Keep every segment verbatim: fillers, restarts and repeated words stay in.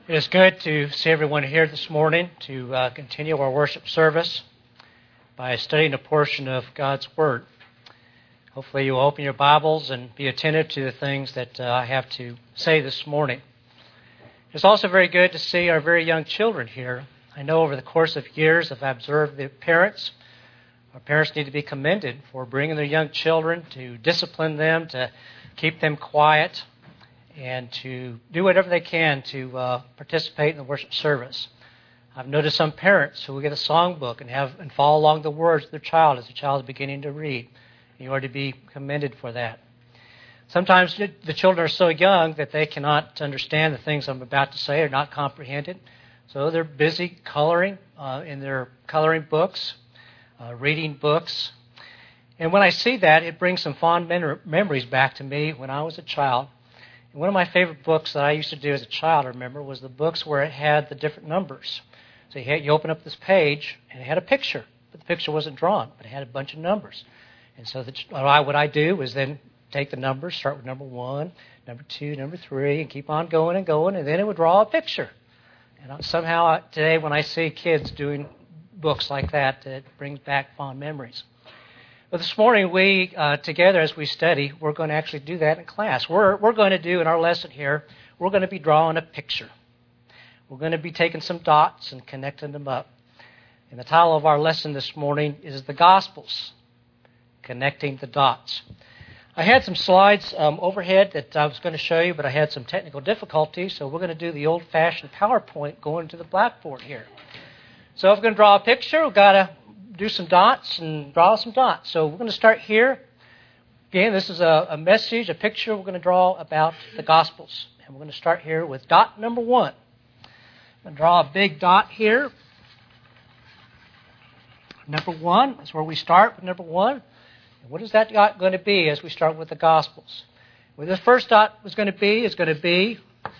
It is good to see everyone here this morning to uh, continue our worship service by studying a portion of God's Word. Hopefully you will open your Bibles and be attentive to the things that uh, I have to say this morning. It's also very good to see our very young children here. I know over the course of years I've observed the parents. Our parents need to be commended for bringing their young children, to discipline them, to keep them quiet, and to do whatever they can to uh, participate in the worship service. I've noticed some parents who will get a songbook and have and follow along the words of their child as the child is beginning to read. You are to be commended for that. Sometimes the children are so young that they cannot understand the things I'm about to say or not comprehend it. So they're busy coloring uh, in their coloring books, uh, reading books. And when I see that, it brings some fond mem- memories back to me when I was a child. One of my favorite books that I used to do as a child, I remember, was the books where it had the different numbers. So you, had, you open up this page, and it had a picture, but the picture wasn't drawn, but it had a bunch of numbers. And so the, what, I, what I do is then take the numbers, start with number one, number two, number three, and keep on going and going, and then it would draw a picture. And somehow today when I see kids doing books like that, it brings back fond memories. But this morning, we, uh, together as we study, we're going to actually do that in class. We're, we're going to do, in our lesson here, we're going to be drawing a picture. We're going to be taking some dots and connecting them up. And the title of our lesson this morning is The Gospels, Connecting the Dots. I had some slides um, overhead that I was going to show you, but I had some technical difficulties, so we're going to do the old-fashioned PowerPoint going to the blackboard here. So if we're going to draw a picture, we've got to do some dots and draw some dots. So we're going to start here. Again, this is a, a message, a picture we're going to draw about the Gospels. And we're going to start here with dot number one. I'm going to draw a big dot here. Number one is where we start with number one. And what is that dot going to be as we start with the Gospels? Well, this first dot is going to be is going to be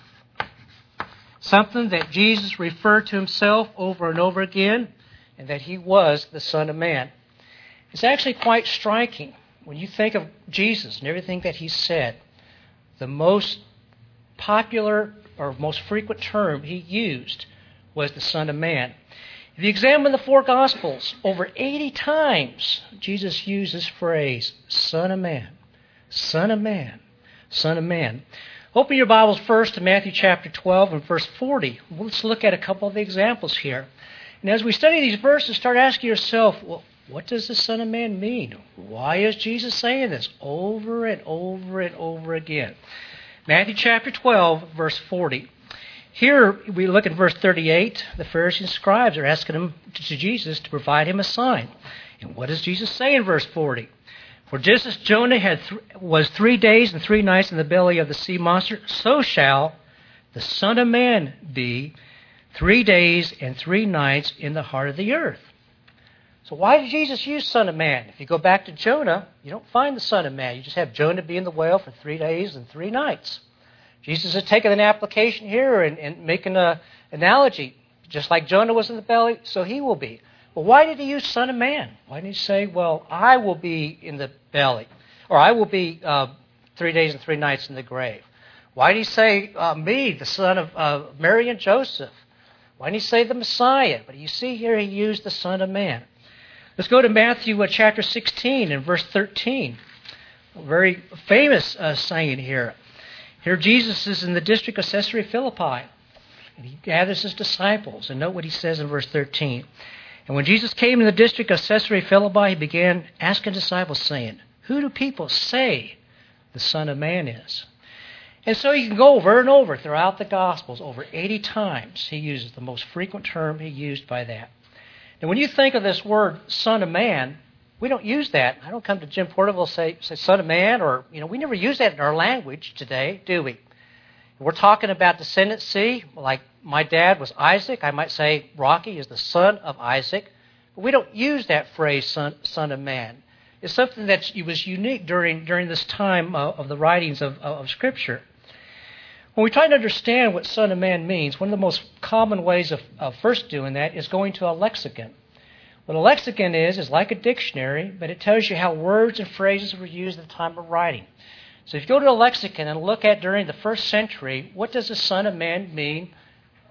something that Jesus referred to himself over and over again, and that he was the Son of Man. It's actually quite striking when you think of Jesus and everything that he said. The most popular or most frequent term he used was the Son of Man. If you examine the four Gospels, over eighty times Jesus used this phrase, Son of Man, Son of Man, Son of Man. Open your Bibles first to Matthew chapter twelve and verse forty. Let's look at a couple of the examples here. And as we study these verses, start asking yourself, well, what does the Son of Man mean? Why is Jesus saying this over and over and over again? Matthew chapter twelve, verse forty. Here we look at verse thirty-eight. The Pharisees and scribes are asking him to Jesus to provide him a sign. And what does Jesus say in verse forty? For just as Jonah had th- was three days and three nights in the belly of the sea monster, so shall the Son of Man be Three days and three nights in the heart of the earth. So why did Jesus use Son of Man? If you go back to Jonah, you don't find the Son of Man. You just have Jonah be in the whale for three days and three nights. Jesus has taken an application here and, and making an analogy. Just like Jonah was in the belly, so he will be. Well, why did he use Son of Man? Why didn't he say, well, I will be in the belly, or I will be uh, three days and three nights in the grave? Why did he say, uh, me, the son of uh, Mary and Joseph? Why didn't he say the Messiah? But you see here he used the Son of Man. Let's go to Matthew uh, chapter sixteen and verse thirteen. A very famous uh, saying here. Here Jesus is in the district of Caesarea Philippi. And he gathers his disciples. And note what he says in verse thirteen. And when Jesus came to the district of Caesarea Philippi, he began asking disciples, saying, who do people say the Son of Man is? And so you can go over and over throughout the Gospels. Over eighty times he uses the most frequent term he used by that. And when you think of this word, Son of Man, we don't use that. I don't come to Jim Porterville and say, say Son of Man, or, you know, we never use that in our language today, do we? We're talking about descendancy, like my dad was Isaac. I might say Rocky is the son of Isaac. But we don't use that phrase, son, son of man. It's something that was unique during, during this time uh, of the writings of, of Scripture. When we try to understand what Son of Man means, one of the most common ways of, of first doing that is going to a lexicon. What a lexicon is, is like a dictionary, but it tells you how words and phrases were used at the time of writing. So if you go to a lexicon and look at during the first century, what does the Son of Man mean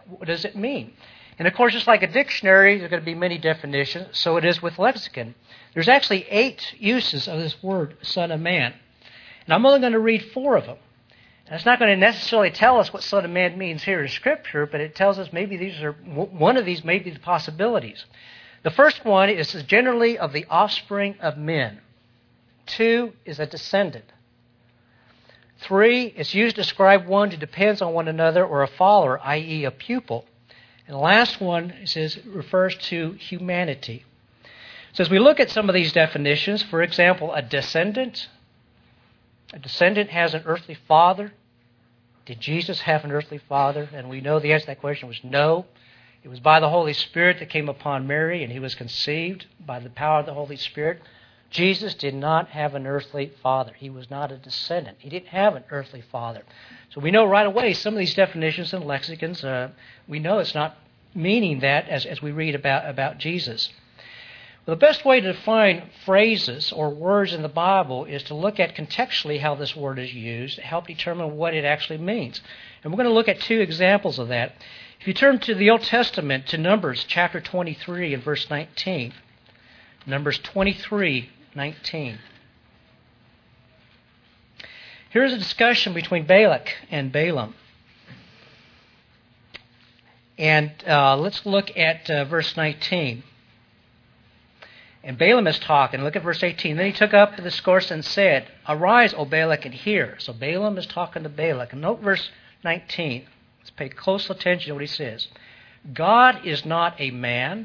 What does it mean? And of course, just like a dictionary, there's going to be many definitions, so it is with lexicon. There's actually eight uses of this word, Son of Man. And I'm only going to read four of them. And it's not going to necessarily tell us what Son of Man means here in Scripture, but it tells us maybe these are, one of these may be the possibilities. The first one is generally of the offspring of men. Two is a descendant. Three is used to describe one who depends on one another or a follower, that is a pupil. And the last one it says refers to humanity. So as we look at some of these definitions, for example, a descendant. A descendant has an earthly father. Did Jesus have an earthly father? And we know the answer to that question was no. It was by the Holy Spirit that came upon Mary, and he was conceived by the power of the Holy Spirit. Jesus did not have an earthly father. He was not a descendant. He didn't have an earthly father. So we know right away some of these definitions and lexicons, uh, we know it's not meaning that as, as we read about, about Jesus. Well, the best way to define phrases or words in the Bible is to look at contextually how this word is used to help determine what it actually means. And we're going to look at two examples of that. If you turn to the Old Testament, to Numbers chapter twenty-three and verse nineteen. Numbers twenty-three, nineteen. Here's a discussion between Balak and Balaam. And uh, let's look at uh, verse nineteen. And Balaam is talking. Look at verse eighteen. Then he took up the discourse and said, Arise, O Balak, and hear. So Balaam is talking to Balak. And note verse nineteen. Let's pay close attention to what he says. God is not a man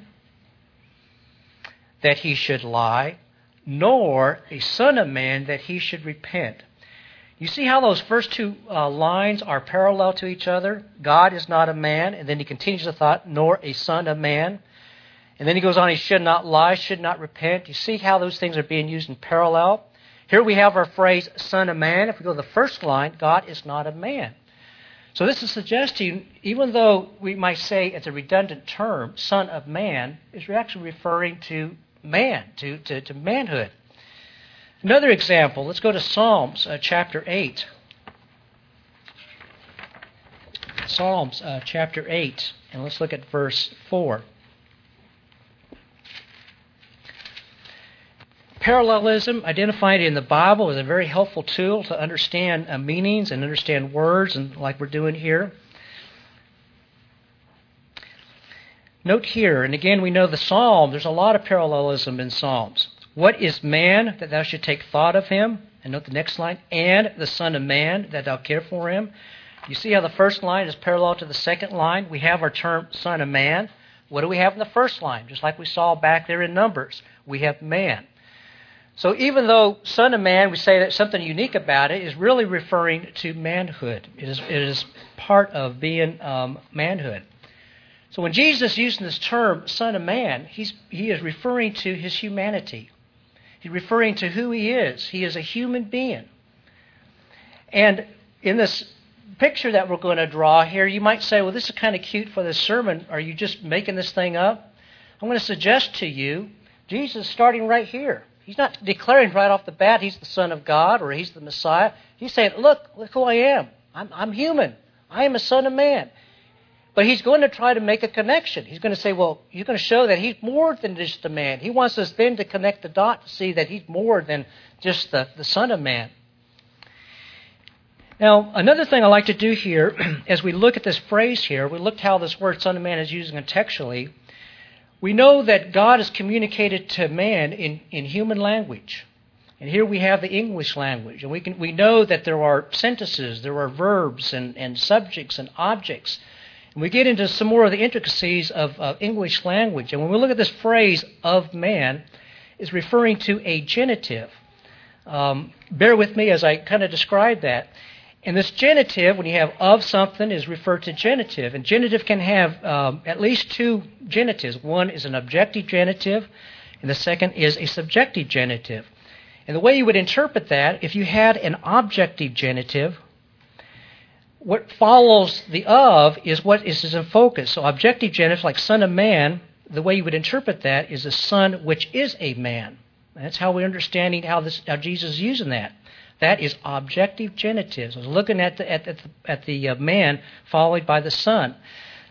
that he should lie, nor a son of man that he should repent. You see how those first two uh, lines are parallel to each other? God is not a man, and then he continues the thought, nor a son of man. And then he goes on, he should not lie, should not repent. You see how those things are being used in parallel? Here we have our phrase, son of man. If we go to the first line, God is not a man. So this is suggesting, even though we might say it's a redundant term, son of man, is actually referring to man, to, to, to manhood. Another example, let's go to Psalms uh, chapter eight. Psalms uh, chapter eight, and let's look at verse four. Parallelism, identified in the Bible, is a very helpful tool to understand uh, meanings and understand words, and like we're doing here. Note here, and again we know the Psalm, there's a lot of parallelism in Psalms. What is man, that thou should take thought of him? And note the next line, and the Son of Man, that thou care for him. You see how the first line is parallel to the second line? We have our term Son of Man. What do we have in the first line? Just like we saw back there in Numbers, we have man. So even though Son of Man, we say that something unique about it, is really referring to manhood. It is, it is part of being um, manhood. So when Jesus is using this term, Son of Man, he's, he is referring to his humanity. He's referring to who he is. He is a human being. And in this picture that we're going to draw here, you might say, well, this is kind of cute for this sermon. Are you just making this thing up? I'm going to suggest to you, Jesus is starting right here. He's not declaring right off the bat he's the Son of God or he's the Messiah. He's saying, look, look who I am. I'm, I'm human. I am a Son of Man. But he's going to try to make a connection. He's going to say, well, you're going to show that he's more than just a man. He wants us then to connect the dot to see that he's more than just the, the Son of Man. Now, another thing I like to do here, as we look at this phrase here, we looked how this word Son of Man is used contextually. We know that God has communicated to man in, in human language. And here we have the English language. And we can we know that there are sentences, there are verbs and, and subjects and objects. And we get into some more of the intricacies of, of English language. And when we look at this phrase, of man, it's referring to a genitive. Um, bear with me as I kind of describe that. And this genitive, when you have of something, is referred to genitive. And genitive can have um, at least two genitives. One is an objective genitive, and the second is a subjective genitive. And the way you would interpret that, if you had an objective genitive, what follows the of is what is in focus. So objective genitive, like Son of Man, the way you would interpret that is a son which is a man. And that's how we're understanding how, this, how Jesus is using that. That is objective genitives. I was looking at the, at the, at the uh, man followed by the son.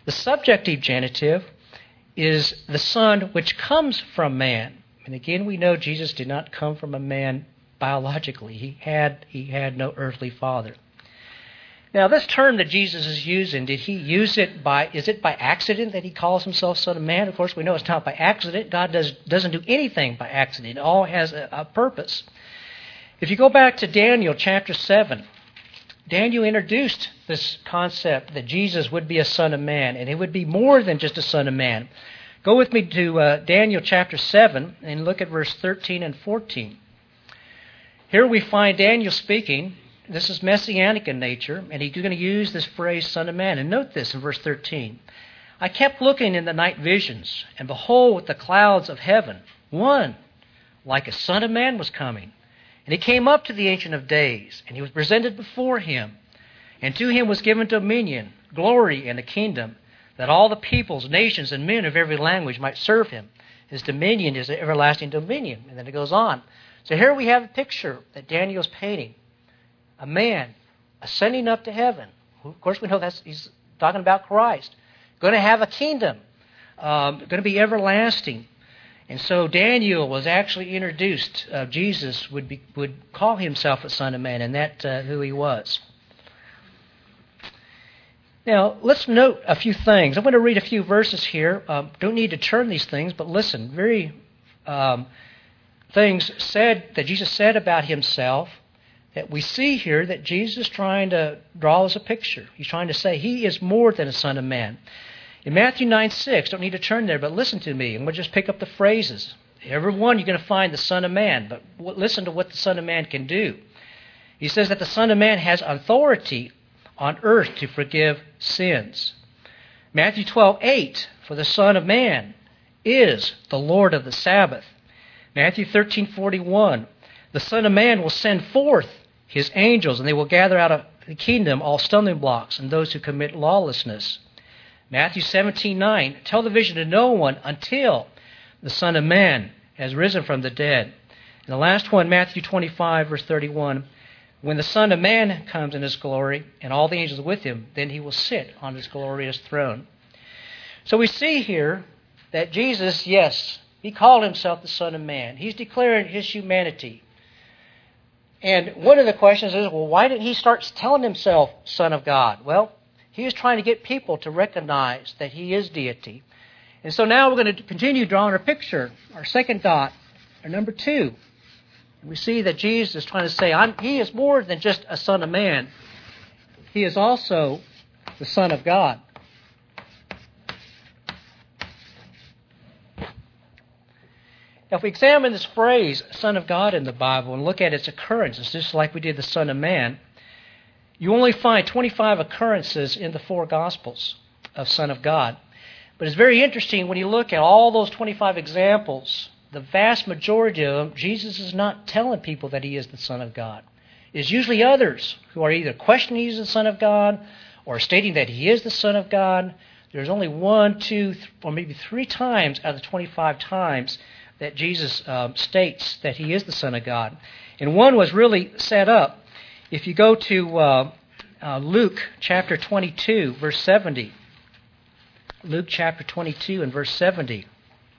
The subjective genitive is the Son which comes from man. And again, we know Jesus did not come from a man biologically. He had, he had no earthly father. Now, this term that Jesus is using, did he use it by, is it by accident that he calls himself Son of Man? Of course, we know it's not by accident. God does, doesn't do anything by accident. It all has a, a purpose. If you go back to Daniel chapter seven, Daniel introduced this concept that Jesus would be a Son of Man, and he would be more than just a Son of Man. Go with me to uh, Daniel chapter seven and look at verse thirteen and fourteen. Here we find Daniel speaking. This is messianic in nature, and he's going to use this phrase, Son of Man. And note this in verse thirteen. I kept looking in the night visions, and behold, with the clouds of heaven, one like a Son of Man was coming. And he came up to the Ancient of Days, and he was presented before him. And to him was given dominion, glory, and a kingdom, that all the peoples, nations, and men of every language might serve him. His dominion is an everlasting dominion. And then it goes on. So here we have a picture that Daniel's painting. A man ascending up to heaven. Of course, we know that's he's talking about Christ. Going to have a kingdom. Um, going to be everlasting. And so Daniel was actually introduced. Uh, Jesus would be, would call himself a Son of Man, and that's uh, who he was. Now, let's note a few things. I'm going to read a few verses here. Um, don't need to turn these things, but listen. Very um, things said that Jesus said about himself that we see here that Jesus is trying to draw us a picture. He's trying to say he is more than a Son of Man. In Matthew nine six, don't need to turn there, but listen to me, and we'll just pick up the phrases. Every one you're going to find the Son of Man, but listen to what the Son of Man can do. He says that the Son of Man has authority on earth to forgive sins. Matthew twelve eight, for the Son of Man is the Lord of the Sabbath. Matthew thirteen forty-one, the Son of Man will send forth his angels, and they will gather out of the kingdom all stumbling blocks and those who commit lawlessness. Matthew seventeen nine, tell the vision to no one until the Son of Man has risen from the dead. And the last one, Matthew twenty-five, verse thirty-one, when the Son of Man comes in his glory and all the angels with him, then he will sit on his glorious throne. So we see here that Jesus, yes, he called himself the Son of Man. He's declaring his humanity. And one of the questions is, well, why didn't he start telling himself Son of God? Well, he was trying to get people to recognize that he is deity. And so now we're going to continue drawing our picture, our second dot, our number two. And we see that Jesus is trying to say, I'm, he is more than just a Son of Man. He is also the Son of God. Now, if we examine this phrase, Son of God, in the Bible and look at its occurrences, just like we did the Son of Man, you only find twenty-five occurrences in the four Gospels of Son of God. But it's very interesting when you look at all those twenty-five examples, the vast majority of them, Jesus is not telling people that he is the Son of God. It's usually others who are either questioning he's the Son of God or stating that he is the Son of God. There's only one, two, or maybe three times out of the twenty-five times that Jesus um, states that he is the Son of God. And one was really set up. If you go to uh, uh, Luke chapter twenty-two, verse seventy. Luke chapter twenty-two and verse seventy.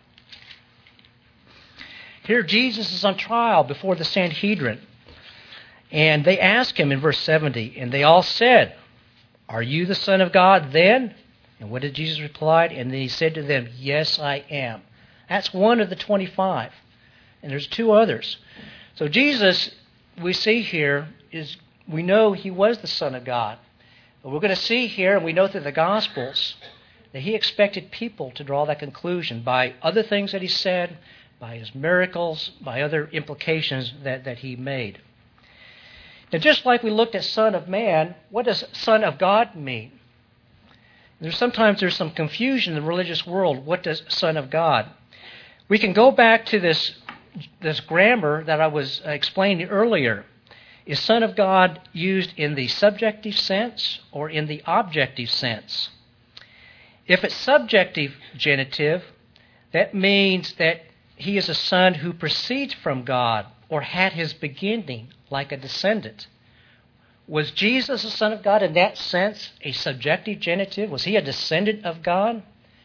Here Jesus is on trial before the Sanhedrin. And they ask him in verse seventy, and they all said, are you the Son of God then? And what did Jesus reply? And then he said to them, yes, I am. That's one of the twenty-five. And there's two others. So Jesus, we see here, is we know he was the Son of God. But we're going to see here, and we know through the Gospels, that he expected people to draw that conclusion by other things that he said, by his miracles, by other implications that, that he made. Now, just like we looked at Son of Man, what does Son of God mean? There's sometimes there's some confusion in the religious world. What does Son of God? We can go back to this, this grammar that I was explaining earlier. Is Son of God used in the subjective sense or in the objective sense? If it's subjective genitive, that means that he is a son who proceeds from God or had his beginning like a descendant. Was Jesus the Son of God in that sense, a subjective genitive? Was he a descendant of God?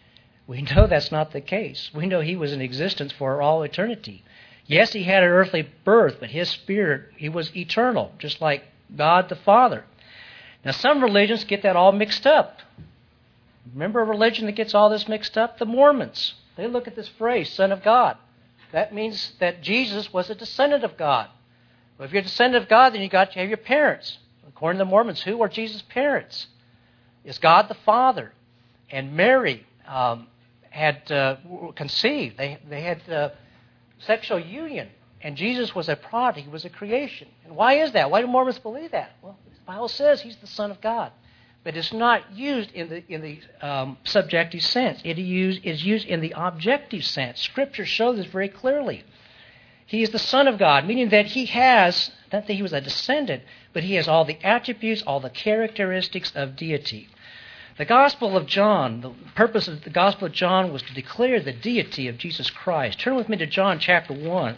We know that's not the case. We know he was in existence for all eternity. Yes, he had an earthly birth, but his spirit, he was eternal, just like God the Father. Now, some religions get that all mixed up. Remember a religion that gets all this mixed up? The Mormons. They look at this phrase, Son of God. That means that Jesus was a descendant of God. Well, if you're a descendant of God, then you got to have your parents. According to the Mormons, who are Jesus' parents? It's God the Father. And Mary um, had uh, conceived. They, they had uh, sexual union. And Jesus was a product. He was a creation. And why is that? Why do Mormons believe that? Well, the Bible says he's the Son of God. But it's not used in the in the um, subjective sense. It use, is used in the objective sense. Scripture shows this very clearly. He is the Son of God, meaning that he has, not that he was a descendant, but he has all the attributes, all the characteristics of deity. The Gospel of John, the purpose of the Gospel of John was to declare the deity of Jesus Christ. Turn with me to John chapter one.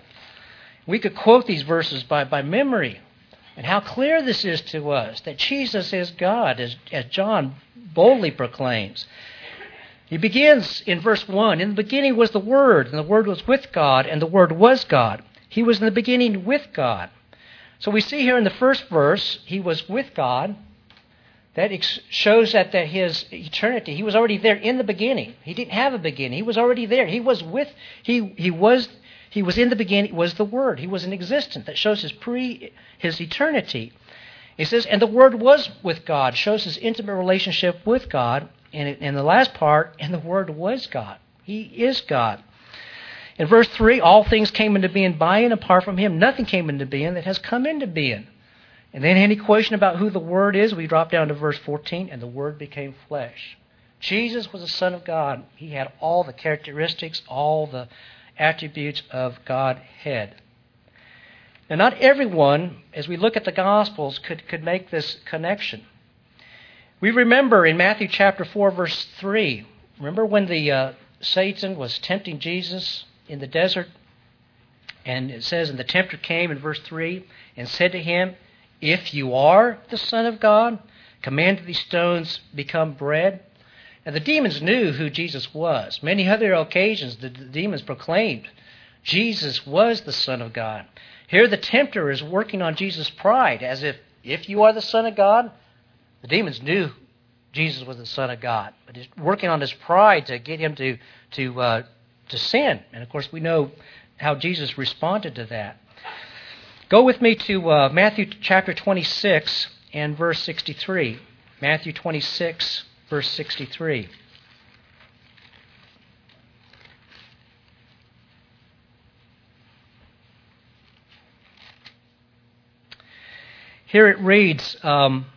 We could quote these verses by, by memory. And how clear this is to us, that Jesus is God, as, as John boldly proclaims. He begins in verse one, in the beginning was the Word, and the Word was with God, and the Word was God. He was in the beginning with God. So we see here in the first verse, he was with God. That ex- shows that, that his eternity, he was already there in the beginning. He didn't have a beginning. He was already there. He was with, he, he was He was in the beginning, was the Word. He was in existence. That shows his pre, his eternity. He says, and the Word was with God, shows his intimate relationship with God. And in the last part, and the Word was God. He is God. In verse three, all things came into being by and apart from him. Nothing came into being that has come into being. And then any question about who the Word is, we drop down to verse fourteen, and the Word became flesh. Jesus was the Son of God. He had all the characteristics, all the attributes of Godhead. Now, not everyone, as we look at the Gospels, could, could make this connection. We remember in Matthew chapter four, verse three, remember when the uh, Satan was tempting Jesus in the desert? And it says, and the tempter came in verse three and said to him, if you are the Son of God, command that these stones become bread. And the demons knew who Jesus was. Many other occasions the demons proclaimed Jesus was the Son of God. Here the tempter is working on Jesus' pride, as if, if you are the Son of God, the demons knew Jesus was the Son of God. But he's working on his pride to get him to, to, uh, to sin. And of course we know how Jesus responded to that. Go with me to uh, Matthew chapter twenty-six and verse sixty-three. Matthew twenty-six, verse sixty-three. Here it reads, um,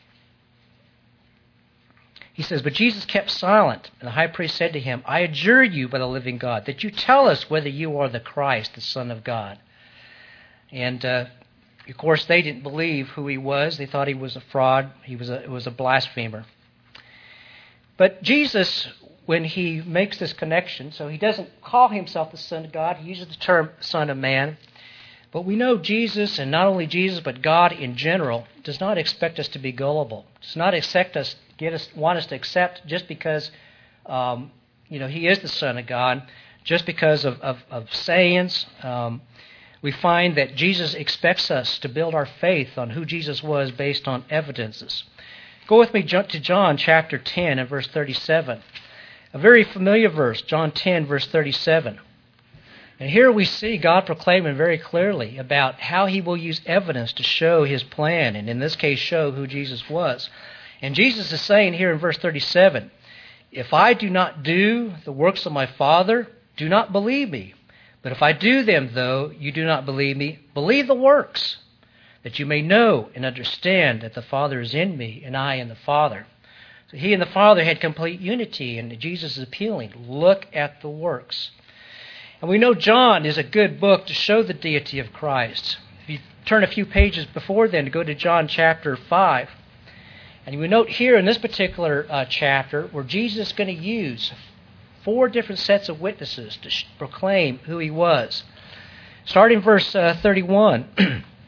he says, but Jesus kept silent, and the high priest said to him, I adjure you by the living God, that you tell us whether you are the Christ, the Son of God. And, uh, of course, they didn't believe who he was. They thought he was a fraud. He was a, was a blasphemer. But Jesus, when he makes this connection, so he doesn't call himself the Son of God. He uses the term Son of Man. But we know Jesus, and not only Jesus, but God in general, does not expect us to be gullible. Does not expect us, get us, want us to accept just because, um, you know, he is the Son of God, just because of, of, of sayings. Um, we find that Jesus expects us to build our faith on who Jesus was based on evidences. Go with me to John chapter ten and verse thirty-seven. A very familiar verse, John ten, verse thirty-seven. And here we see God proclaiming very clearly about how he will use evidence to show his plan, and in this case show who Jesus was. And Jesus is saying here in verse thirty-seven, if I do not do the works of my Father, do not believe me. But if I do them, though you do not believe me, believe the works, that you may know and understand that the Father is in me and I in the Father. So he and the Father had complete unity, and Jesus is appealing, look at the works. And we know John is a good book to show the deity of Christ. If you turn a few pages before then to go to John chapter five, and we note here in this particular uh, chapter where Jesus is going to use four different sets of witnesses to sh- proclaim who he was. Starting verse uh, thirty-one,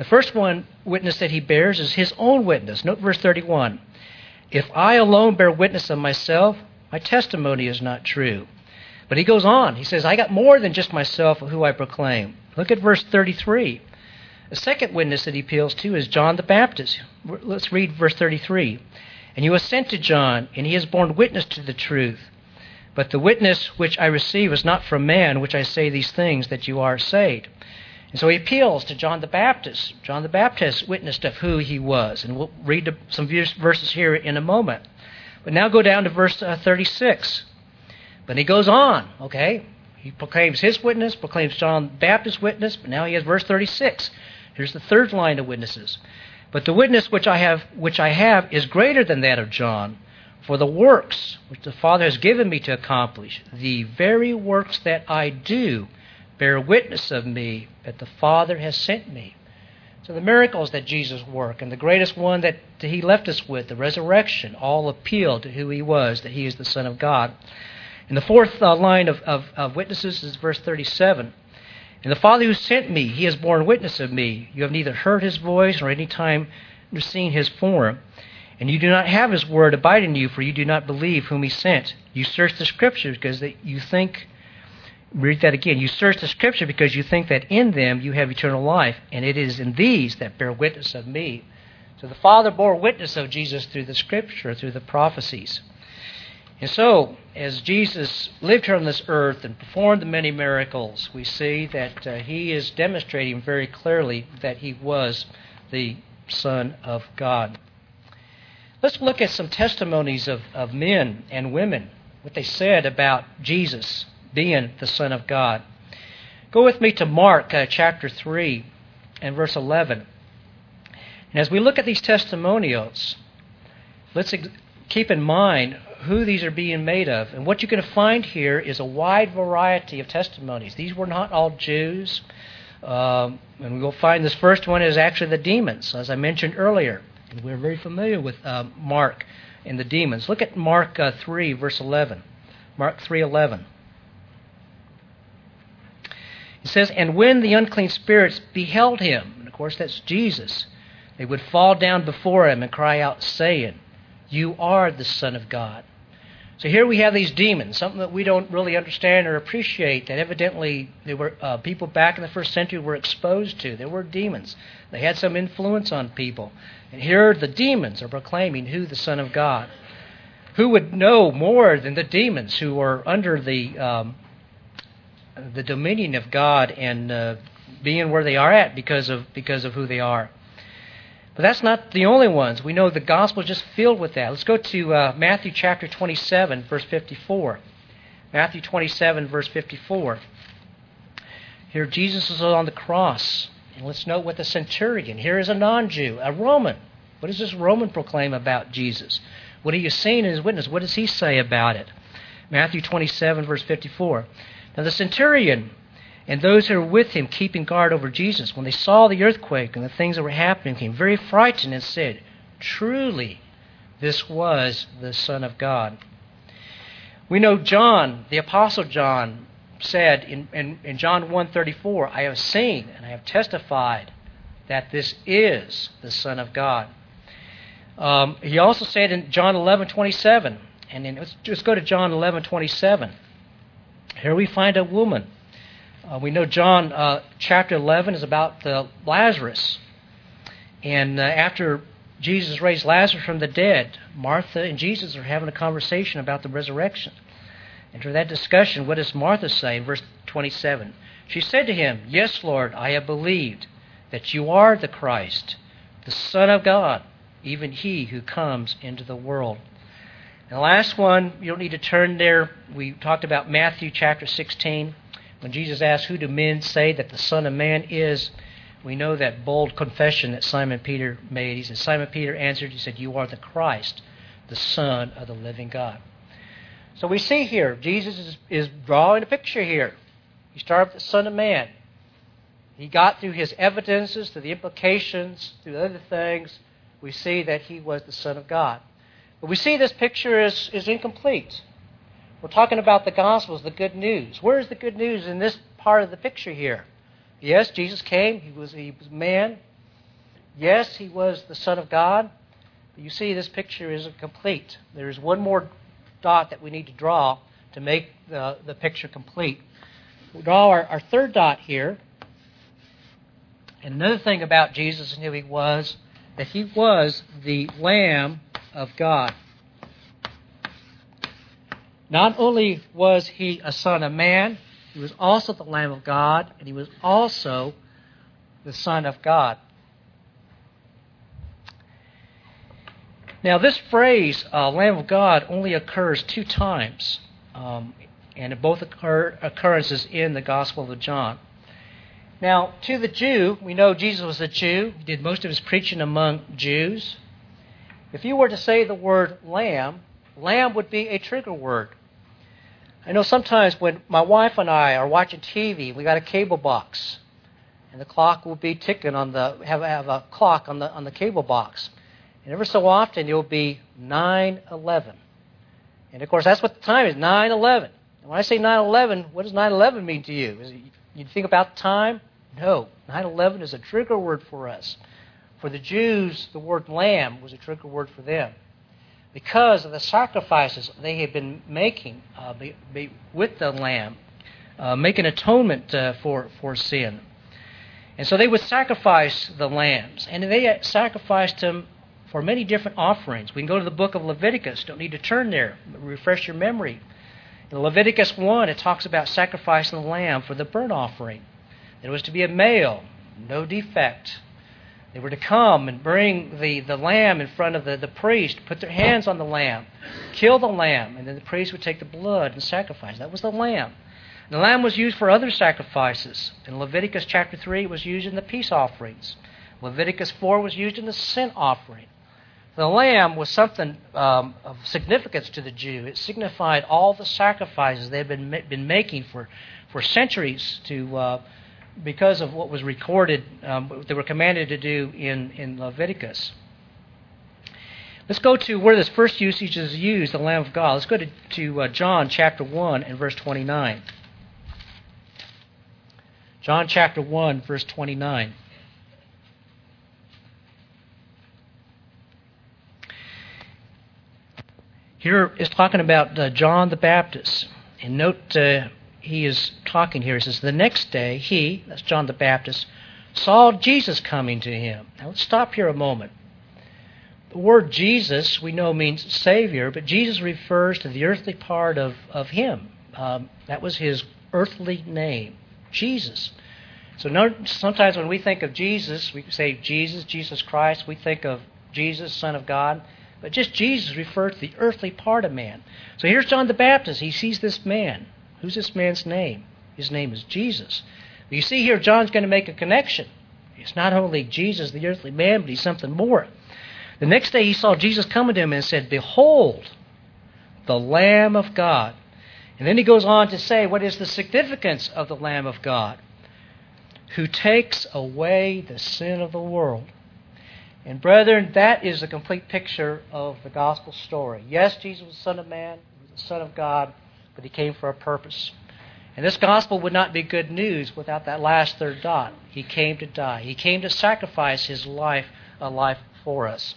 The first one witness that he bears is his own witness. Note verse thirty-one. If I alone bear witness of myself, my testimony is not true. But he goes on. He says, I got more than just myself of who I proclaim. Look at verse thirty-three. The second witness that he appeals to is John the Baptist. Let's read verse thirty-three. And you have sent to John, and he has borne witness to the truth. But the witness which I receive is not from man, which I say these things, that you are saved. And so he appeals to John the Baptist. John the Baptist witnessed of who he was. And we'll read some verses here in a moment. But now go down to verse uh, thirty-six. But he goes on, okay? He proclaims his witness, proclaims John the Baptist's witness, but now he has verse thirty-six. Here's the third line of witnesses. But the witness which I have which I have is greater than that of John, for the works which the Father has given me to accomplish, the very works that I do, bear witness of me that the Father has sent me. So the miracles that Jesus worked, and the greatest one that he left us with, the resurrection, all appeal to who he was, that he is the Son of God. And the fourth uh, line of, of, of witnesses is verse thirty-seven. And the Father who sent me, he has borne witness of me. You have neither heard his voice nor any time seen his form. And you do not have his word abide in you, for you do not believe whom he sent. You search the Scriptures because that you think, read that again, you search the Scripture because you think that in them you have eternal life, and it is in these that bear witness of me. So the Father bore witness of Jesus through the Scripture, through the prophecies. And so, as Jesus lived here on this earth and performed the many miracles, we see that uh, he is demonstrating very clearly that he was the Son of God. Let's look at some testimonies of, of men and women, what they said about Jesus being the Son of God. Go with me to Mark uh, chapter three and verse eleven. And as we look at these testimonials, let's ex- keep in mind who these are being made of. And what you're going to find here is a wide variety of testimonies. These were not all Jews. Um, and we'll find this first one is actually the demons, as I mentioned earlier. And we're very familiar with uh, Mark and the demons. Look at Mark uh, three, verse eleven. Mark three eleven. It says, and when the unclean spirits beheld him, and of course that's Jesus, they would fall down before him and cry out, saying, you are the Son of God. So here we have these demons, something that we don't really understand or appreciate, that evidently they were uh, people back in the first century were exposed to. They were demons. They had some influence on people. And here the demons are proclaiming who the Son of God. Who would know more than the demons who are under the um, the dominion of God and uh, being where they are at because of because of who they are? But that's not the only ones. We know the gospel is just filled with that. Let's go to uh, Matthew chapter twenty-seven, verse fifty-four. Matthew twenty-seven, verse fifty-four. Here Jesus is on the cross. And let's note what the centurion, here is a non-Jew, a Roman. What does this Roman proclaim about Jesus? What are you seeing in his witness? What does he say about it? Matthew twenty-seven, verse fifty-four. Now the centurion and those who were with him keeping guard over Jesus, when they saw the earthquake and the things that were happening, became very frightened and said, truly, this was the Son of God. We know John, the Apostle John, said in, in, in John one thirty-four, I have seen and I have testified that this is the Son of God. Um, he also said in John eleven twenty-seven, and then let's just go to John eleven twenty-seven. Here we find a woman. Uh, we know John uh, chapter eleven is about uh, Lazarus. And uh, after Jesus raised Lazarus from the dead, Martha and Jesus are having a conversation about the resurrection. And through that discussion, what does Martha say in verse twenty-seven? She said to him, yes, Lord, I have believed that you are the Christ, the Son of God, even he who comes into the world. And the last one, you don't need to turn there. We talked about Matthew chapter sixteen. When Jesus asked, who do men say that the Son of Man is? We know that bold confession that Simon Peter made. He said, Simon Peter answered, he said, you are the Christ, the Son of the living God. So we see here, Jesus is, is drawing a picture here. He started with the Son of Man. He got through his evidences, through the implications, through other things, we see that he was the Son of God. But we see this picture is, is incomplete. We're talking about the Gospels, the good news. Where is the good news in this part of the picture here? Yes, Jesus came. He was, he was man. Yes, he was the Son of God, but you see this picture isn't complete. There's one more dot that we need to draw to make the, the picture complete. We'll draw our, our third dot here. And another thing about Jesus and who he was, that he was the Lamb of God. Not only was he a Son of Man, he was also the Lamb of God, and he was also the Son of God. Now, this phrase, uh, Lamb of God, only occurs two times, um, and it both occur occurrences in the Gospel of John. Now, to the Jew, we know Jesus was a Jew. He did most of his preaching among Jews. If you were to say the word lamb, lamb would be a trigger word. I know sometimes when my wife and I are watching T V, we got a cable box, and the clock will be ticking on the have have a clock on the on the cable box, and every so often it will be nine eleven, and of course that's what the time is, nine eleven. And when I say nine eleven, what does nine eleven mean to you? Is it, you think about time? No, nine eleven is a trigger word for us. For the Jews, the word lamb was a trigger word for them, because of the sacrifices they had been making uh, be, be with the lamb, uh, making atonement uh, for, for sin. And so they would sacrifice the lambs, and they sacrificed them for many different offerings. We can go to the book of Leviticus. Don't need to turn there. Refresh your memory. In Leviticus one, it talks about sacrificing the lamb for the burnt offering. There was to be a male, no defect. They were to come and bring the, the lamb in front of the, the priest, put their hands on the lamb, kill the lamb, and then the priest would take the blood and sacrifice. That was the lamb. And the lamb was used for other sacrifices. In Leviticus chapter three, it was used in the peace offerings. Leviticus four was used in the sin offering. The lamb was something um, of significance to the Jew. It signified all the sacrifices they had been, been making for, for centuries to... Uh, because of what was recorded, um, what they were commanded to do in, in Leviticus. Let's go to where this first usage is used, the Lamb of God. Let's go to, to uh, John chapter one and verse twenty-nine. John chapter one, verse twenty-nine. Here is talking about uh, John the Baptist. And note... Uh, He is talking here. He says, the next day, he, that's John the Baptist, saw Jesus coming to him. Now, let's stop here a moment. The word Jesus, we know, means Savior, but Jesus refers to the earthly part of, of him. Um, that was his earthly name, Jesus. So no, sometimes when we think of Jesus, we say Jesus, Jesus Christ, we think of Jesus, Son of God. But just Jesus refers to the earthly part of man. So here's John the Baptist. He sees this man. Who's this man's name? His name is Jesus. But you see here, John's going to make a connection. It's not only Jesus, the earthly man, but he's something more. The next day he saw Jesus coming to him and said, behold, the Lamb of God. And then he goes on to say, what is the significance of the Lamb of God? Who takes away the sin of the world. And brethren, that is a complete picture of the gospel story. Yes, Jesus was the Son of Man, he was the Son of God, but he came for a purpose. And this gospel would not be good news without that last third dot. He came to die. He came to sacrifice his life, a life for us.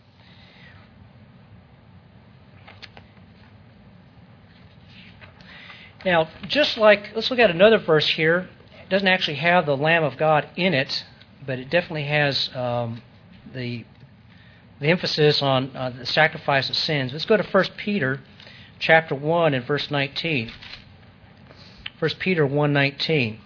Now, just like, let's look at another verse here. It doesn't actually have the Lamb of God in it, but it definitely has um, the, the emphasis on uh, the sacrifice of sins. Let's go to First Peter chapter one and verse nineteen. First Peter one nineteen.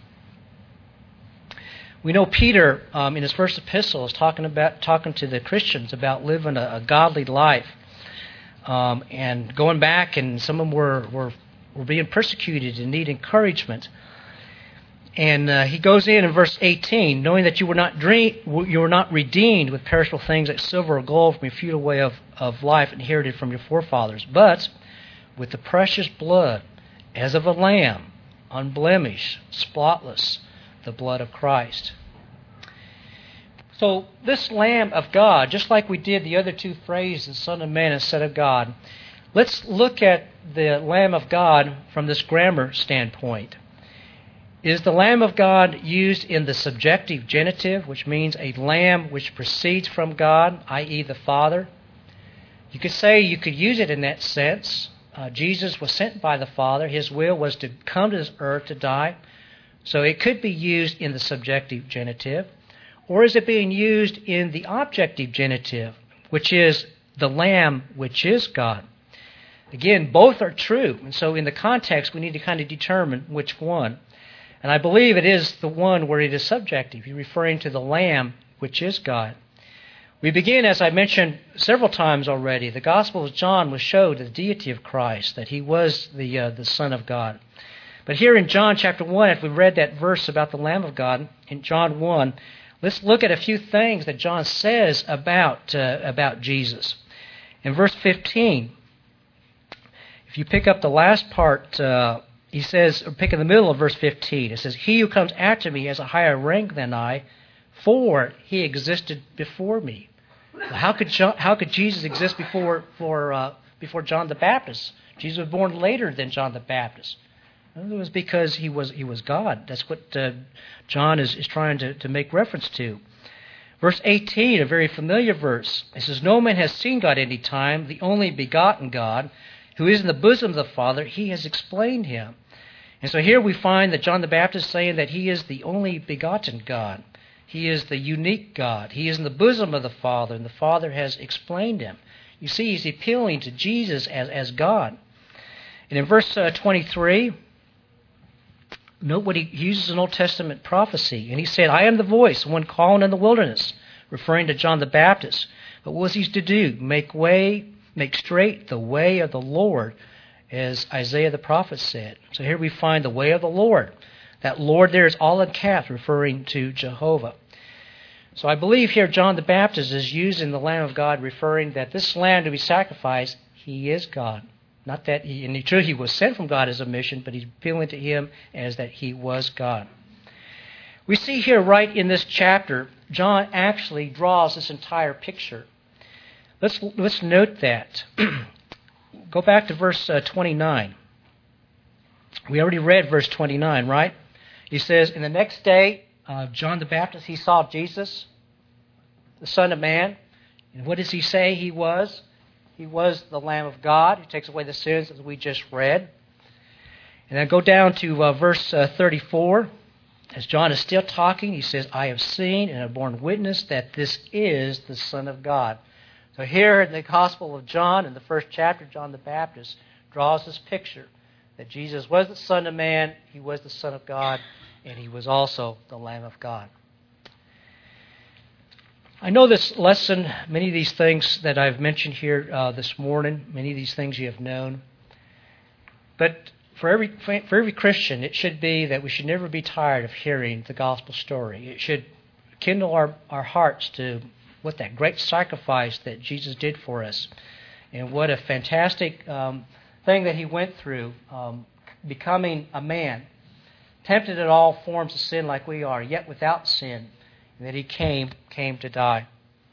We know Peter, um, in his first epistle, is talking about talking to the Christians about living a, a godly life, um, and going back, and some of them were were, were being persecuted and need encouragement. And uh, he goes in in verse eighteen, knowing that you were not dream, you were not redeemed with perishable things like silver or gold from your futile way of, of life inherited from your forefathers, but with the precious blood, as of a lamb, unblemished, spotless, the blood of Christ. So this Lamb of God, just like we did the other two phrases, Son of Man and Son of God, let's look at the Lamb of God from this grammar standpoint. Is the Lamb of God used in the subjective genitive, which means a lamb which proceeds from God, that is the Father? You could say you could use it in that sense. Uh, Jesus was sent by the Father. His will was to come to this earth to die. So it could be used in the subjective genitive. Or is it being used in the objective genitive, which is the Lamb which is God? Again, both are true. And so in the context, we need to kind of determine which one. And I believe it is the one where it is subjective. You're referring to the Lamb, which is God. We begin, as I mentioned several times already, the Gospel of John was showed the deity of Christ, that he was the uh, the Son of God. But here in John chapter one, if we read that verse about the Lamb of God, in John one, let's look at a few things that John says about, uh, about Jesus. In verse fifteen, if you pick up the last part, uh, he says, or pick in the middle of verse fifteen, it says, "He who comes after me has a higher rank than I, for he existed before me." Well, how could John, how could Jesus exist before for, uh, before John the Baptist? Jesus was born later than John the Baptist. Well, it was because he was he was God. That's what uh, John is, is trying to, to make reference to. Verse eighteen, a very familiar verse. It says, "No man has seen God any time, the only begotten God, who is in the bosom of the Father, he has explained him." And so here we find that John the Baptist is saying that he is the only begotten God. He is the unique God. He is in the bosom of the Father, and the Father has explained him. You see, he's appealing to Jesus as, as God. And in verse uh, twenty-three, note what he, he uses an Old Testament prophecy. And he said, "I am the voice, one calling in the wilderness," referring to John the Baptist. But what was he to do? Make way, make straight the way of the Lord, as Isaiah the prophet said. So here we find the way of the Lord. That Lord there is all in caps, referring to Jehovah. So I believe here John the Baptist is using the Lamb of God, referring that this Lamb to be sacrificed, he is God. Not that he, and true, he was sent from God as a mission, but he's appealing to him as that he was God. We see here right in this chapter, John actually draws this entire picture. Let's, let's note that. Go back to verse uh, twenty-nine. We already read verse twenty-nine, right? He says, "In the next day, uh, John the Baptist, he saw Jesus, the Son of Man." And what does he say he was? He was the Lamb of God who takes away the sins, as we just read. And then go down to uh, verse uh, thirty-four. As John is still talking, he says, "I have seen and have borne witness that this is the Son of God." So here in the Gospel of John, in the first chapter, John the Baptist draws this picture that Jesus was the Son of Man, he was the Son of God, and he was also the Lamb of God. I know this lesson, many of these things that I've mentioned here uh, this morning, many of these things you have known. But for every for every Christian, it should be that we should never be tired of hearing the gospel story. It should kindle our, our hearts to what that great sacrifice that Jesus did for us, and what a fantastic um, thing that he went through, um, becoming a man, tempted in all forms of sin like we are, yet without sin, and that he came, came to die.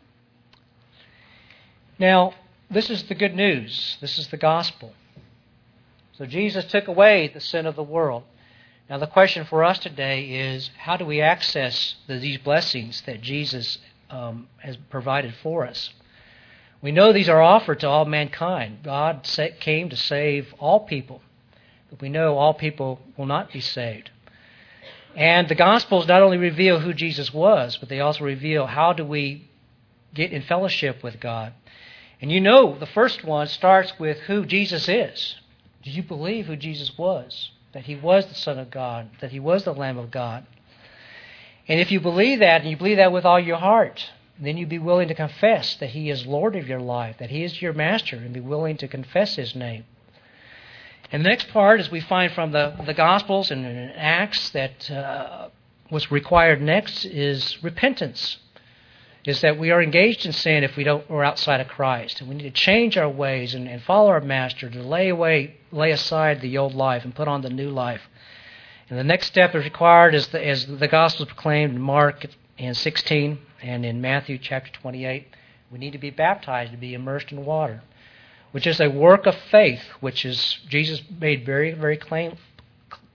Now, this is the good news. This is the gospel. So Jesus took away the sin of the world. Now the question for us today is, how do we access the, these blessings that Jesus um, has provided for us? We know these are offered to all mankind. God came to save all people, but we know all people will not be saved. And the Gospels not only reveal who Jesus was, but they also reveal how do we get in fellowship with God. And you know, the first one starts with who Jesus is. Do you believe who Jesus was? That he was the Son of God, that he was the Lamb of God. And if you believe that, and you believe that with all your heart, then you'd be willing to confess that he is Lord of your life, that he is your master, and be willing to confess his name. And the next part, as we find from the, the Gospels and in Acts, that uh, what's required next is repentance. Is that we are engaged in sin if we don't, we're outside of Christ. And we need to change our ways and, and follow our Master, to lay away, lay aside the old life and put on the new life. And the next step is required as the, as the Gospel is proclaimed in Mark and sixteen and in Matthew chapter twenty-eight. We need to be baptized, to be immersed in water, which is a work of faith, which is Jesus made very, very claim,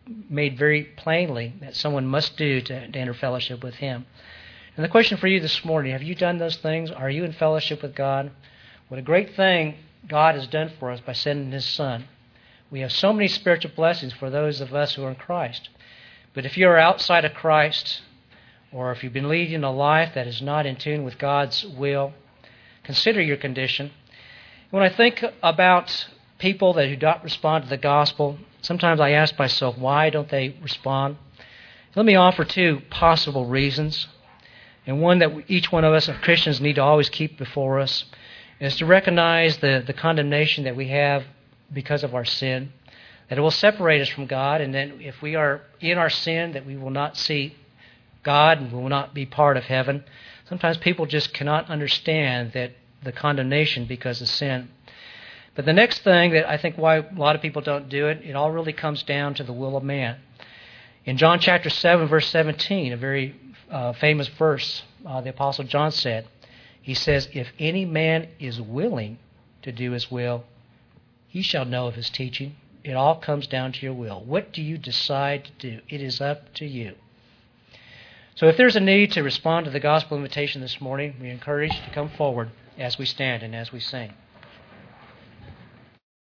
made very plainly that someone must do to, to enter fellowship with Him. And the question for you this morning, have you done those things? Are you in fellowship with God? What a great thing God has done for us by sending His Son. We have so many spiritual blessings for those of us who are in Christ. But if you are outside of Christ, or if you've been leading a life that is not in tune with God's will, consider your condition. When I think about people that do not respond to the gospel, sometimes I ask myself, why don't they respond? Let me offer two possible reasons, and one that each one of us as Christians need to always keep before us, is to recognize the, the condemnation that we have because of our sin, that it will separate us from God, and then if we are in our sin, that we will not see God and will not be part of heaven. Sometimes people just cannot understand that the condemnation because of sin. But the next thing that I think why a lot of people don't do it, it all really comes down to the will of man. In John chapter seven, verse seventeen, a very uh, famous verse, uh, the Apostle John said, he says, if any man is willing to do his will, he shall know of his teaching. It all comes down to your will. What do you decide to do? It is up to you. So if there's a need to respond to the gospel invitation this morning, we encourage you to come forward as we stand and as we sing.